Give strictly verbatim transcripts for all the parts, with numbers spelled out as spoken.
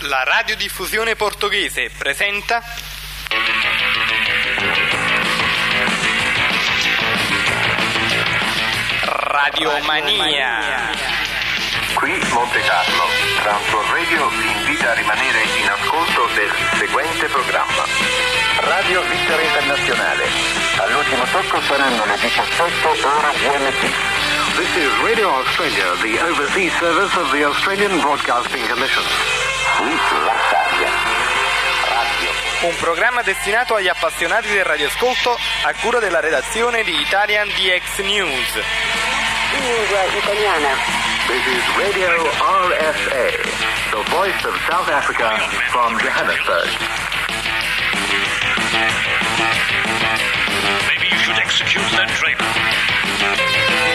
La radiodiffusione portoghese presenta Radiomania. Qui Monte Carlo, Transport Radio vi invita a rimanere in ascolto del seguente programma. Radio Svizzera Internazionale. All'ultimo tocco saranno le diciassette ore G M T. This is Radio Australia, the overseas service of the Australian Broadcasting Commission. La Sabbia. Radio. Un programma destinato agli appassionati del radioascolto a cura della redazione di Italian D X News. Lingua italiana. This is Radio R S A, the voice of South Africa from Johannesburg. Maybe you should execute that traitor.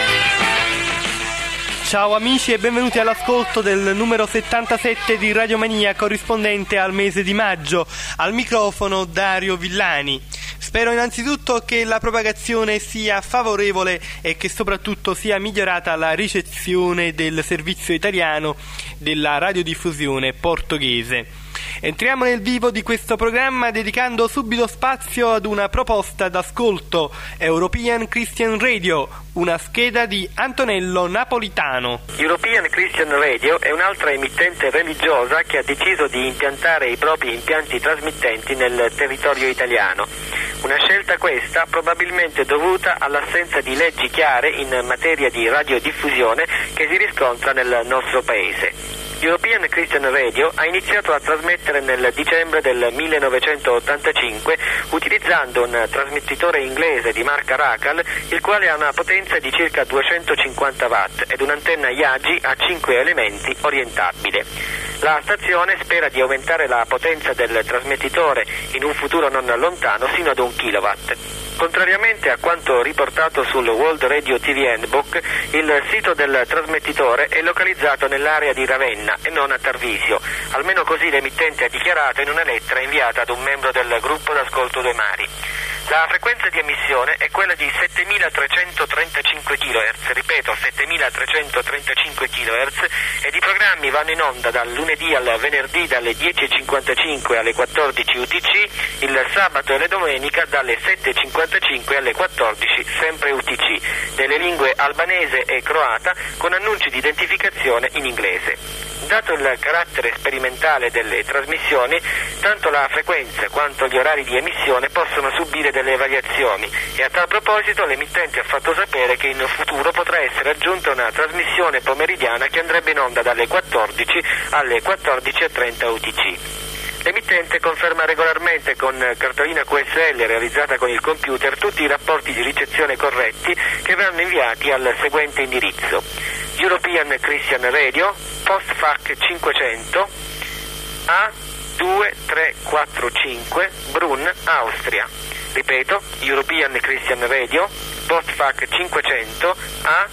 Ciao amici e benvenuti all'ascolto del numero settantasette di Radiomania corrispondente al mese di maggio. Al microfono Dario Villani. Spero innanzitutto che la propagazione sia favorevole e che soprattutto sia migliorata la ricezione del servizio italiano della radiodiffusione portoghese. Entriamo nel vivo di questo programma dedicando subito spazio ad una proposta d'ascolto, European Christian Radio, una scheda di Antonello Napolitano. European Christian Radio è un'altra emittente religiosa che ha deciso di impiantare i propri impianti trasmittenti nel territorio italiano. Una scelta questa probabilmente dovuta all'assenza di leggi chiare in materia di radiodiffusione che si riscontra nel nostro paese. European Christian Radio ha iniziato a trasmettere nel dicembre del millenovecentottantacinque utilizzando un trasmettitore inglese di marca Racal, il quale ha una potenza di circa duecentocinquanta watt ed un'antenna Yagi a cinque elementi orientabile. La stazione spera di aumentare la potenza del trasmettitore in un futuro non lontano sino ad un kilowatt. Contrariamente a quanto riportato sul World Radio T V Handbook, il sito del trasmettitore è localizzato nell'area di Ravenna e non a Tarvisio, almeno così l'emittente ha dichiarato in una lettera inviata ad un membro del gruppo d'ascolto Due Mari. La frequenza di emissione è quella di settemilatrecentotrentacinque chilohertz, ripeto settemilatrecentotrentacinque chilohertz, ed i programmi vanno in onda dal lunedì al venerdì dalle dieci e cinquantacinque alle quattordici U T C, il sabato e la domenica dalle sette e cinquantacinque alle quattordici, sempre U T C, delle lingue albanese e croata con annunci di identificazione in inglese. Dato il carattere sperimentale delle trasmissioni, tanto la frequenza quanto gli orari di emissione possono subire delle variazioni e a tal proposito l'emittente ha fatto sapere che in futuro potrà essere aggiunta una trasmissione pomeridiana che andrebbe in onda dalle quattordici alle quattordici e trenta U T C. L'emittente conferma regolarmente con cartolina Q S L realizzata con il computer tutti i rapporti di ricezione corretti che verranno inviati al seguente indirizzo: European Christian Radio, Post F A C cinquecento, A due tre quattro cinque, Brunn, Austria. Ripeto, European Christian Radio, Post F A C cinquecento, A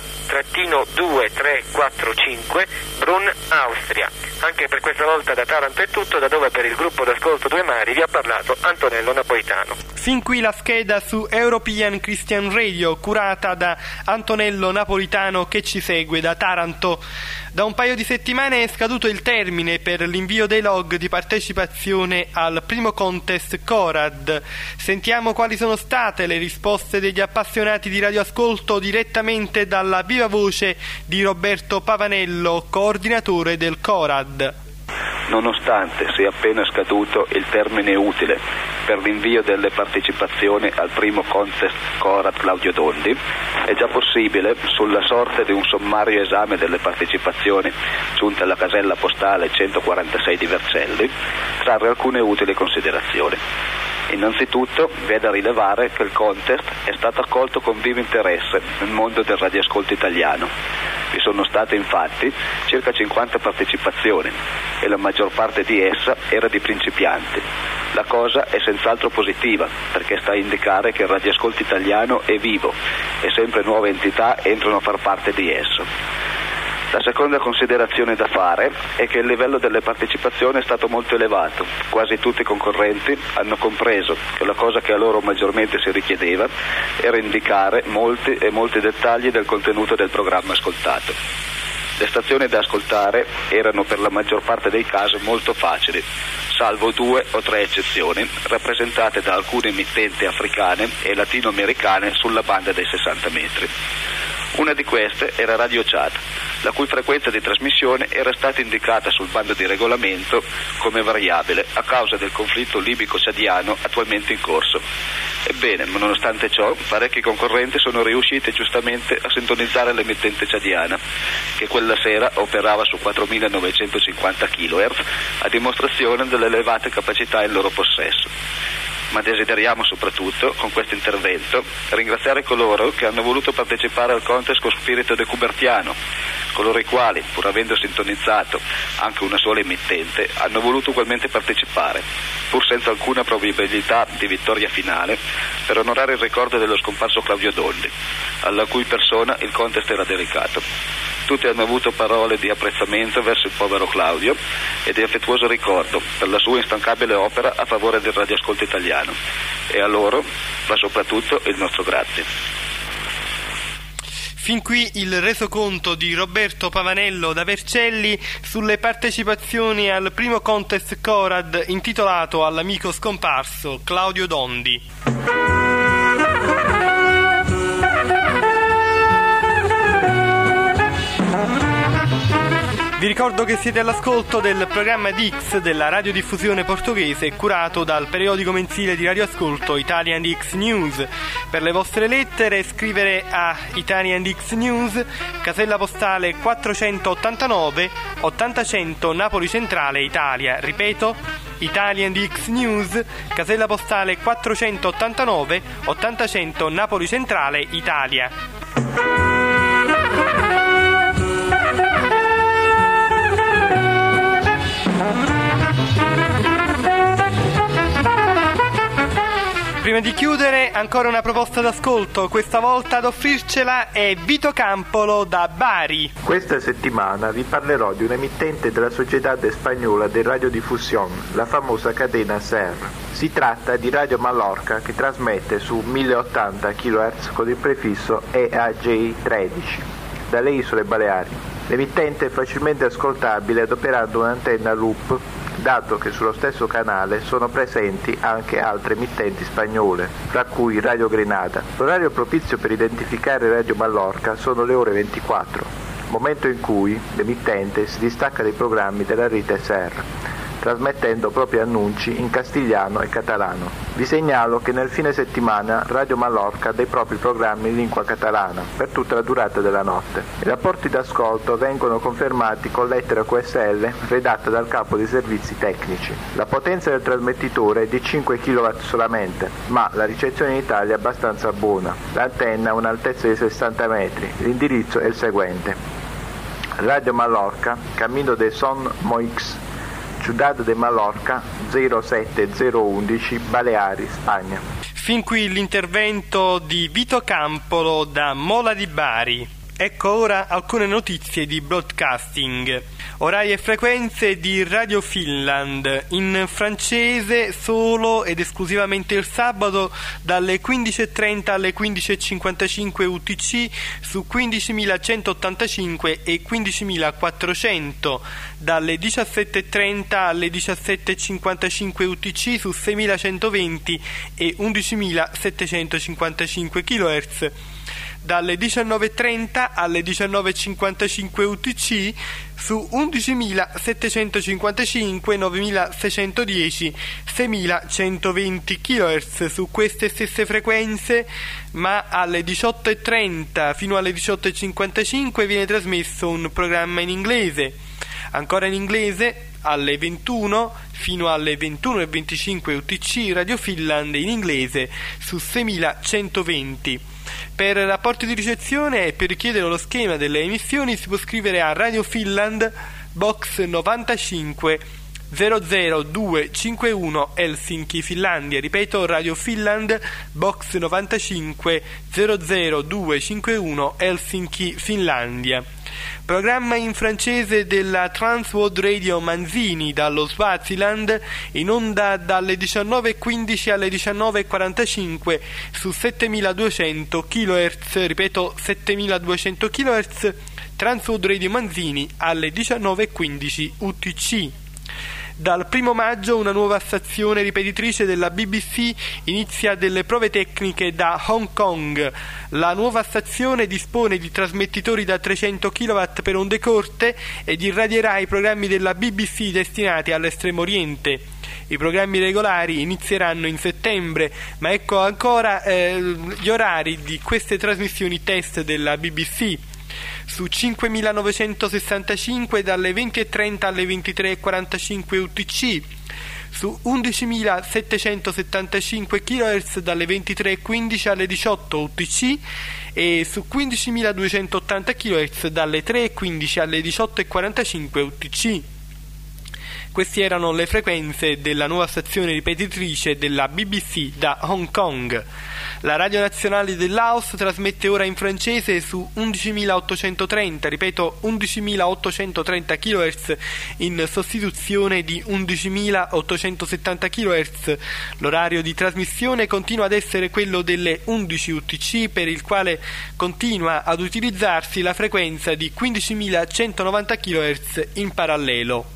due tre quattro cinque, Brunn, Austria. Anche per questa volta da Taranto è tutto, da dove per il gruppo d'ascolto Due Mari vi ha parlato Antonello Napolitano. Fin qui la scheda su European Christian Radio, curata da Antonello Napolitano che ci segue da Taranto. Da un paio di settimane è scaduto il termine per l'invio dei log di partecipazione al primo contest Corad. Sentiamo quali sono state le risposte degli appassionati di radioascolto direttamente dalla viva voce di Roberto Pavanello, coordinatore del Corad. Nonostante sia appena scaduto il termine utile per l'invio delle partecipazioni al primo contest Corad Claudio Dondi, è già possibile, sulla sorte di un sommario esame delle partecipazioni giunte alla casella postale centoquarantasei di Vercelli, trarre alcune utili considerazioni. Innanzitutto vi è da rilevare che il contest è stato accolto con vivo interesse nel mondo del radioascolto italiano. Vi sono state infatti circa cinquanta partecipazioni e la maggior parte di essa era di principianti. La cosa è senz'altro positiva perché sta a indicare che il radioascolto italiano è vivo e sempre nuove entità entrano a far parte di esso. La seconda considerazione da fare è che il livello delle partecipazioni è stato molto elevato. Quasi tutti i concorrenti hanno compreso che la cosa che a loro maggiormente si richiedeva era indicare molti e molti dettagli del contenuto del programma ascoltato. Le stazioni da ascoltare erano per la maggior parte dei casi molto facili, salvo due o tre eccezioni, rappresentate da alcune emittenti africane e latinoamericane sulla banda dei sessanta metri. Una di queste era Radio Chad, la cui frequenza di trasmissione era stata indicata sul bando di regolamento come variabile a causa del conflitto libico-ciadiano attualmente in corso. Ebbene, nonostante ciò, parecchi concorrenti sono riusciti giustamente a sintonizzare l'emittente ciadiana, che quella sera operava su quattromilanovecentocinquanta chilohertz, a dimostrazione delle elevate capacità in loro possesso. Ma desideriamo soprattutto, con questo intervento, ringraziare coloro che hanno voluto partecipare al contest con spirito decubertiano, coloro i quali, pur avendo sintonizzato anche una sola emittente, hanno voluto ugualmente partecipare, pur senza alcuna probabilità di vittoria finale, per onorare il ricordo dello scomparso Claudio Dondi, alla cui persona il contest era dedicato. Tutti hanno avuto parole di apprezzamento verso il povero Claudio e di affettuoso ricordo per la sua instancabile opera a favore del radioascolto italiano, e a loro va soprattutto il nostro grazie. Fin qui il resoconto di Roberto Pavanello da Vercelli sulle partecipazioni al primo contest Corad intitolato all'amico scomparso Claudio Dondi. Vi ricordo che siete all'ascolto del programma D X della radiodiffusione portoghese curato dal periodico mensile di radioascolto Italian D X News. Per le vostre lettere scrivere a Italian D X News, casella postale quattrocentottantanove ottantacento Napoli Centrale, Italia. Ripeto, Italian D X News, casella postale quattrocentottantanove ottantacento Napoli Centrale, Italia. Prima di chiudere, ancora una proposta d'ascolto. Questa volta ad offrircela è Vito Campolo da Bari. Questa settimana vi parlerò di un emittente della Società Spagnola de Radiodifusión, la famosa catena S E R. Si tratta di Radio Mallorca, che trasmette su mille ottanta chilohertz con il prefisso E A J tredici dalle isole Baleari. L'emittente è facilmente ascoltabile adoperando un'antenna loop, dato che sullo stesso canale sono presenti anche altre emittenti spagnole, fra cui Radio Grenada. L'orario propizio per identificare Radio Mallorca sono le ore ventiquattro, momento in cui l'emittente si distacca dai programmi della rete S E R, trasmettendo propri annunci in castigliano e catalano. Vi segnalo che nel fine settimana Radio Mallorca ha dei propri programmi in lingua catalana per tutta la durata della notte. I rapporti d'ascolto vengono confermati con lettera Q S L redatta dal capo dei servizi tecnici. La potenza del trasmettitore è di cinque chilowatt solamente, ma la ricezione in Italia è abbastanza buona. L'antenna ha un'altezza di sessanta metri. L'indirizzo è il seguente: Radio Mallorca, Camino de Son Moix, Ciudad de Mallorca, zero sette zero undici, Baleari, Spagna. Fin qui l'intervento di Vito Campolo da Mola di Bari. Ecco ora alcune notizie di broadcasting. Orari e frequenze di Radio Finland, in francese solo ed esclusivamente il sabato dalle quindici e trenta alle quindici e cinquantacinque U T C su quindicimilacentottantacinque e quindicimilaquattrocento, dalle diciassette e trenta alle diciassette e cinquantacinque U T C su seimilacentoventi e undicimilasettecentocinquantacinque chilohertz, dalle diciannove e trenta alle diciannove e cinquantacinque U T C su undicimilasettecentocinquantacinque, novemilaseicentodieci, seimilacentoventi chilohertz. Su queste stesse frequenze, ma alle diciotto e trenta fino alle diciotto e cinquantacinque, viene trasmesso un programma in inglese. Ancora in inglese, alle ventuno fino alle ventuno e venticinque U T C, Radio Finland in inglese su seimilacentoventi. Per rapporti di ricezione e per richiedere lo schema delle emissioni si può scrivere a Radio Finland, box novantacinque zero zero due cinque uno, Helsinki, Finlandia. Ripeto, Radio Finland, box novantacinque zero zero due cinque uno, Helsinki, Finlandia. Programma in francese della Transworld Radio Manzini dallo Swaziland, in onda dalle diciannove e quindici alle diciannove e quarantacinque su settemiladuecento chilohertz, ripeto settemiladuecento chilohertz, Transworld Radio Manzini alle diciannove e quindici U T C. Dal primo maggio una nuova stazione ripetitrice della B B C inizia delle prove tecniche da Hong Kong. La nuova stazione dispone di trasmettitori da trecento chilowatt per onde corte ed irradierà i programmi della B B C destinati all'Estremo Oriente. I programmi regolari inizieranno in settembre, ma ecco ancora eh, gli orari di queste trasmissioni test della B B C. Su cinquemilanovecentosessantacinque dalle venti e trenta alle ventitré e quarantacinque U T C, su undicimilasettecentosettantacinque chilohertz dalle ventitré e quindici alle diciotto U T C e su quindicimiladuecentottanta chilohertz dalle tre e quindici alle diciotto e quarantacinque U T C. Queste erano le frequenze della nuova stazione ripetitrice della B B C da Hong Kong. La Radio Nazionale del Laos trasmette ora in francese su undicimilaottocentotrenta, ripeto undicimilaottocentotrenta chilohertz in sostituzione di undicimilaottocentosettanta chilohertz. L'orario di trasmissione continua ad essere quello delle undici U T C, per il quale continua ad utilizzarsi la frequenza di quindicimilacentonovanta chilohertz in parallelo.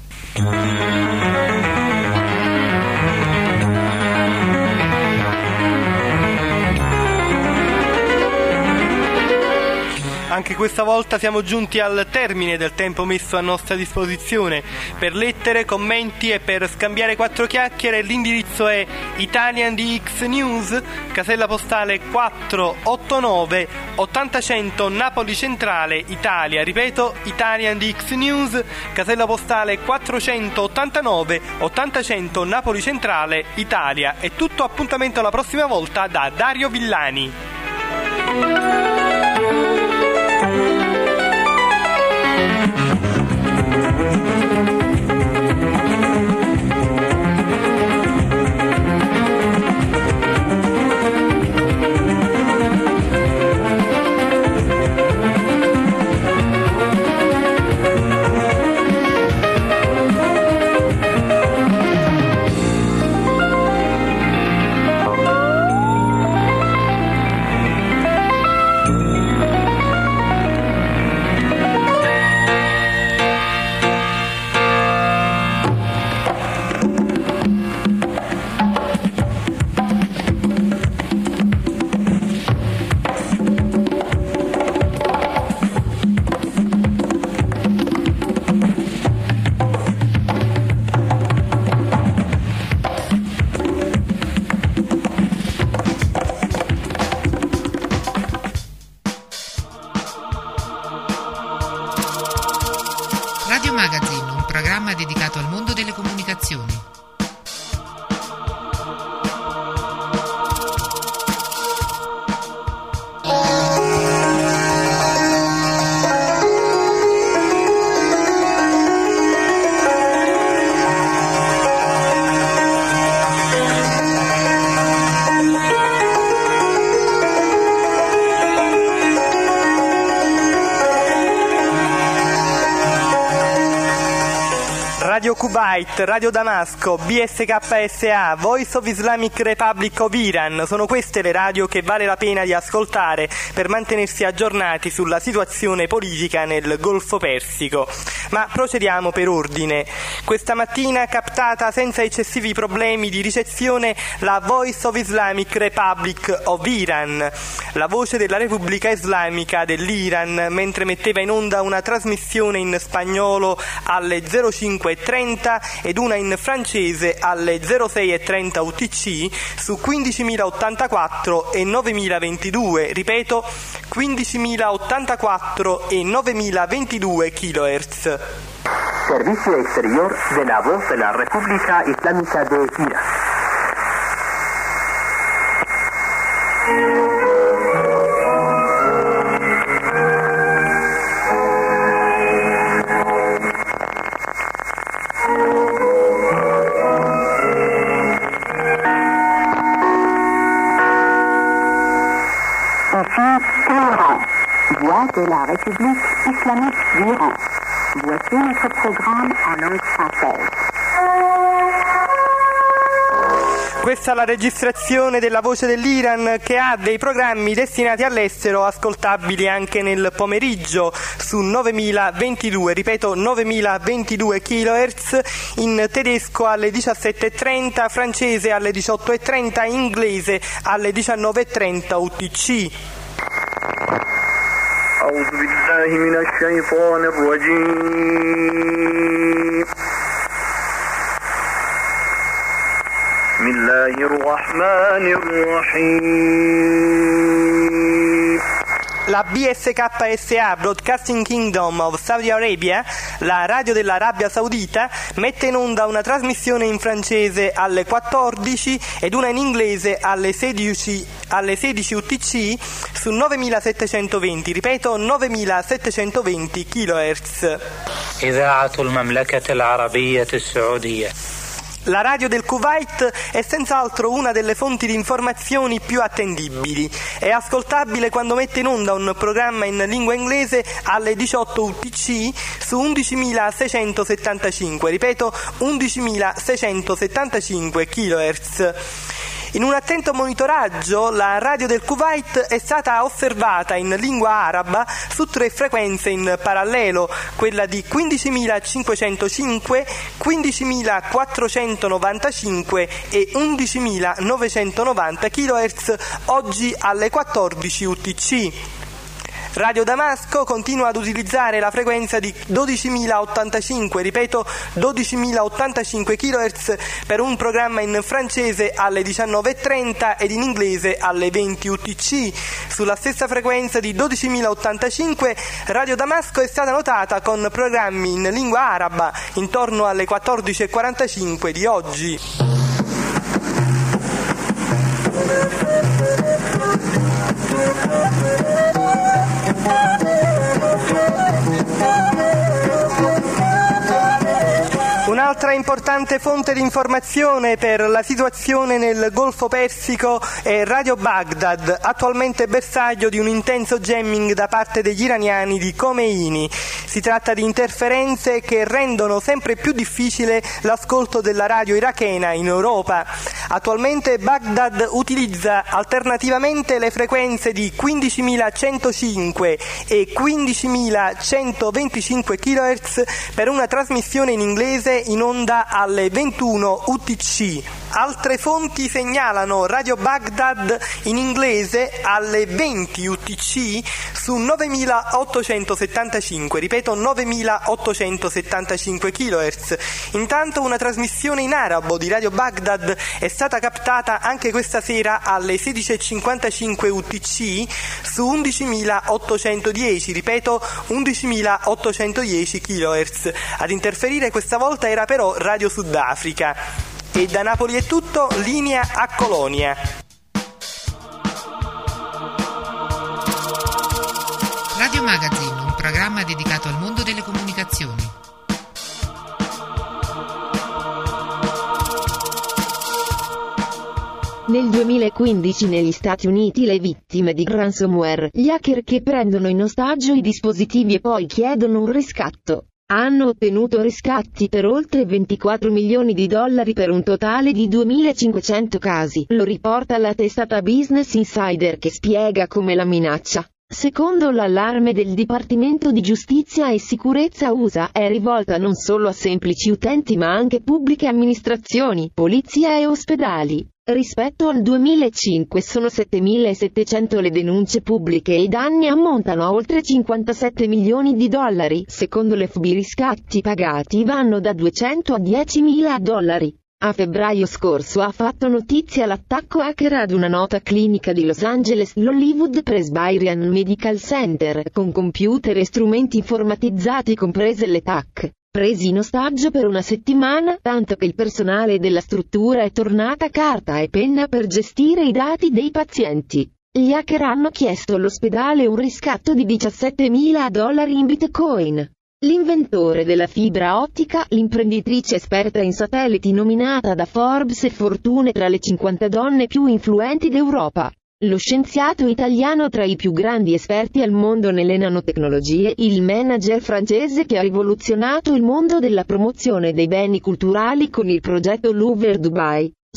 Anche questa volta siamo giunti al termine del tempo messo a nostra disposizione. Per lettere, commenti e per scambiare quattro chiacchiere l'indirizzo è Italian D X News, casella postale quattrocentottantanove ottantacento Napoli Centrale, Italia. Ripeto, Italian D X News, casella postale quattrocentottantanove ottantacento Napoli Centrale, Italia. È tutto, appuntamento alla prossima volta da Dario Villani. Radio Magazine, un programma dedicato al mondo delle comunicazioni. Radio Kuwait, Radio Damasco, B S K S A, Voice of Islamic Republic of Iran, sono queste le radio che vale la pena di ascoltare per mantenersi aggiornati sulla situazione politica nel Golfo Persico. Ma procediamo per ordine. Questa mattina captata senza eccessivi problemi di ricezione la Voice of Islamic Republic of Iran, la voce della Repubblica Islamica dell'Iran, mentre metteva in onda una trasmissione in spagnolo alle zero cinque e trenta ed una in francese alle zero sei e trenta U T C su quindicimilaottantaquattro e novemilaventidue, ripeto quindicimilaottantaquattro e novemilaventidue kHz. Servicio exterior de la voz de la República Islámica de Irán. Voix de la République islamique d'Iran. Voici notre programme en langue française. questa è la registrazione della Voce dell'Iran, che ha dei programmi destinati all'estero ascoltabili anche nel pomeriggio su novemilaventidue, ripeto novemilaventidue kHz, in tedesco alle diciassette e trenta, francese alle diciotto e trenta, inglese alle diciannove e trenta U T C. أعوذ بالله من الشيطان الرجيم بسم الله الرحمن الرحيم. La B S K S A, Broadcasting Kingdom of Saudi Arabia, la radio dell'Arabia Saudita, mette in onda una trasmissione in francese alle quattordici ed una in inglese alle sedici, alle sedici U T C su novemilasettecentoventi, ripeto novemilasettecentoventi kHz. إذاعة المملكة العربية السعودية. La radio del Kuwait è senz'altro una delle fonti di informazioni più attendibili. È ascoltabile quando mette in onda un programma in lingua inglese alle diciotto U T C su undicimilaseicentosettantacinque, ripeto undicimilaseicentosettantacinque kHz. In un attento monitoraggio, la radio del Kuwait è stata osservata in lingua araba su tre frequenze in parallelo, quella di quindicimilacinquecentocinque, quindicimilaquattrocentonovantacinque e undicimilanovecentonovanta kHz, oggi alle quattordici U T C. Radio Damasco continua ad utilizzare la frequenza di dodicimilaottantacinque, ripeto dodicimilaottantacinque kHz, per un programma in francese alle diciannove e trenta ed in inglese alle venti U T C. Sulla stessa frequenza di dodicimilaottantacinque Radio Damasco è stata notata con programmi in lingua araba intorno alle quattordici e quarantacinque di oggi. Un'altra importante fonte di informazione per la situazione nel Golfo Persico è Radio Baghdad, attualmente bersaglio di un intenso jamming da parte degli iraniani di Khomeini. Si tratta di interferenze che rendono sempre più difficile l'ascolto della radio irachena in Europa. Attualmente Baghdad utilizza alternativamente le frequenze di quindicimilacentocinque e quindicimilacentoventicinque kHz per una trasmissione in inglese in onda alle ventuno U T C. Altre fonti segnalano Radio Baghdad in inglese alle venti U T C su novemilaottocentosettantacinque, ripeto novemilaottocentosettantacinque kHz. Intanto una trasmissione in arabo di Radio Baghdad è stata captata anche questa sera alle sedici e cinquantacinque U T C su undicimilaottocentodieci, ripeto undicimilaottocentodieci kHz. Ad interferire questa volta era però Radio Sudafrica. E da Napoli è tutto, linea a Colonia. Radio Magazine, un programma dedicato al mondo delle comunicazioni. Nel duemilaquindici negli Stati Uniti le vittime di ransomware, gli hacker che prendono in ostaggio i dispositivi e poi chiedono un riscatto, hanno ottenuto riscatti per oltre ventiquattro milioni di dollari per un totale di duemilacinquecento casi, lo riporta la testata Business Insider, che spiega come la minaccia, secondo l'allarme del Dipartimento di Giustizia e Sicurezza U S A, è rivolta non solo a semplici utenti ma anche pubbliche amministrazioni, polizia e ospedali. Rispetto al duemilacinque sono settemilasettecento le denunce pubbliche e i danni ammontano a oltre cinquantasette milioni di dollari. Secondo l'F B I, riscatti pagati vanno da duecento a diecimila dollari. A febbraio scorso ha fatto notizia l'attacco hacker ad una nota clinica di Los Angeles, l'Hollywood Presbyterian Medical Center, con computer e strumenti informatizzati comprese le T A C. Presi in ostaggio per una settimana, tanto che il personale della struttura è tornata carta e penna per gestire i dati dei pazienti. Gli hacker hanno chiesto all'ospedale un riscatto di diciassettemila dollari in Bitcoin. L'inventore della fibra ottica, l'imprenditrice esperta in satelliti nominata da Forbes e Fortune tra le cinquanta donne più influenti d'Europa. Lo scienziato italiano tra i più grandi esperti al mondo nelle nanotecnologie, il manager francese che ha rivoluzionato il mondo della promozione dei beni culturali con il progetto Louvre Dubai.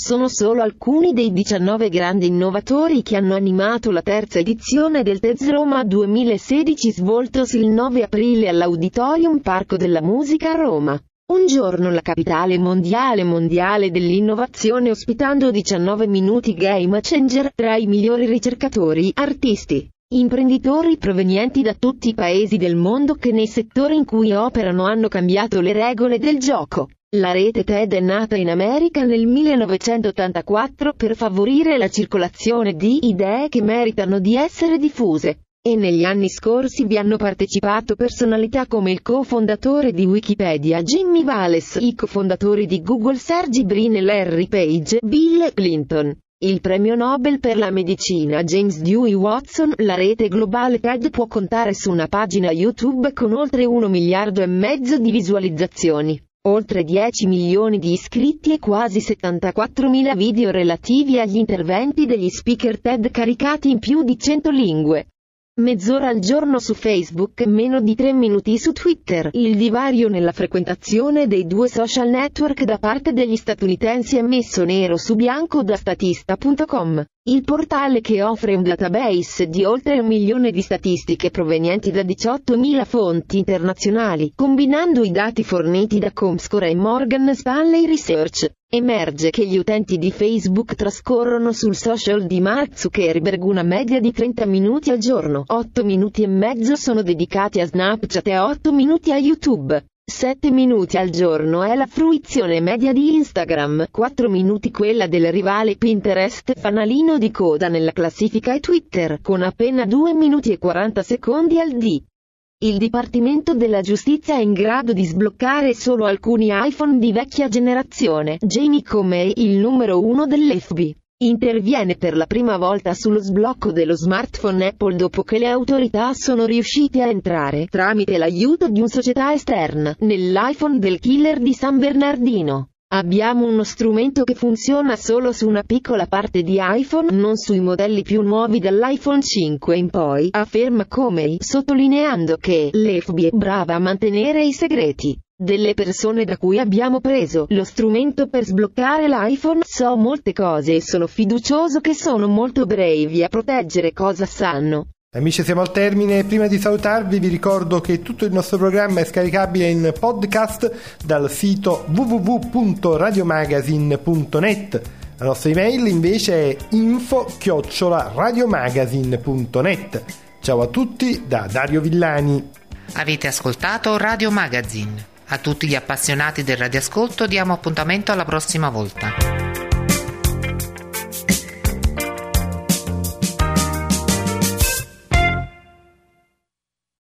sono solo alcuni dei diciannove grandi innovatori che hanno animato la terza edizione del TEDx Roma duemilasedici svoltosi il nove aprile all'Auditorium Parco della Musica a Roma. Un giorno la capitale mondiale mondiale dell'innovazione, ospitando diciannove minuti game changer tra i migliori ricercatori, artisti, imprenditori provenienti da tutti i paesi del mondo che nei settori in cui operano hanno cambiato le regole del gioco. La rete TED è nata in America nel millenovecentottantaquattro per favorire la circolazione di idee che meritano di essere diffuse, e negli anni scorsi vi hanno partecipato personalità come il cofondatore di Wikipedia Jimmy Wales, i cofondatori di Google Sergey Brin e Larry Page, Bill Clinton, il premio Nobel per la medicina James Dewey Watson. La rete globale TED può contare su una pagina YouTube con oltre un miliardo e mezzo di visualizzazioni, oltre dieci milioni di iscritti e quasi settantaquattromila video relativi agli interventi degli speaker TED caricati in più di cento lingue. Mezz'ora al giorno su Facebook, meno di tre minuti su Twitter. Il divario nella frequentazione dei due social network da parte degli statunitensi è messo nero su bianco da Statista punto com, il portale che offre un database di oltre un milione di statistiche provenienti da diciottomila fonti internazionali. Combinando i dati forniti da Comscore e Morgan Stanley Research, emerge che gli utenti di Facebook trascorrono sul social di Mark Zuckerberg una media di trenta minuti al giorno, otto minuti e mezzo sono dedicati a Snapchat e otto minuti a YouTube. sette minuti al giorno è la fruizione media di Instagram, quattro minuti quella del rivale Pinterest, fanalino di coda nella classifica, e Twitter, con appena due minuti e quaranta secondi al dì. Il Dipartimento della Giustizia è in grado di sbloccare solo alcuni iPhone di vecchia generazione. Jamie Comey, il numero uno dell'F B I, interviene per la prima volta sullo sblocco dello smartphone Apple dopo che le autorità sono riuscite a entrare, tramite l'aiuto di una società esterna, nell'iPhone del killer di San Bernardino. Abbiamo uno strumento che funziona solo su una piccola parte di iPhone, non sui modelli più nuovi dall'iPhone cinque in poi, afferma Comey, sottolineando che l'F B I è brava a mantenere i segreti delle persone da cui abbiamo preso lo strumento per sbloccare l'iPhone. So molte cose e sono fiducioso che sono molto bravi a proteggere cosa sanno. Amici, siamo al termine. Prima di salutarvi vi ricordo che tutto il nostro programma è scaricabile in podcast dal sito w w w punto radiomagazine punto net. La nostra email invece è info chiocciola radiomagazine punto net. Ciao a tutti da Dario Villani. Avete ascoltato Radio Magazine. A tutti gli appassionati del radioascolto diamo appuntamento alla prossima volta.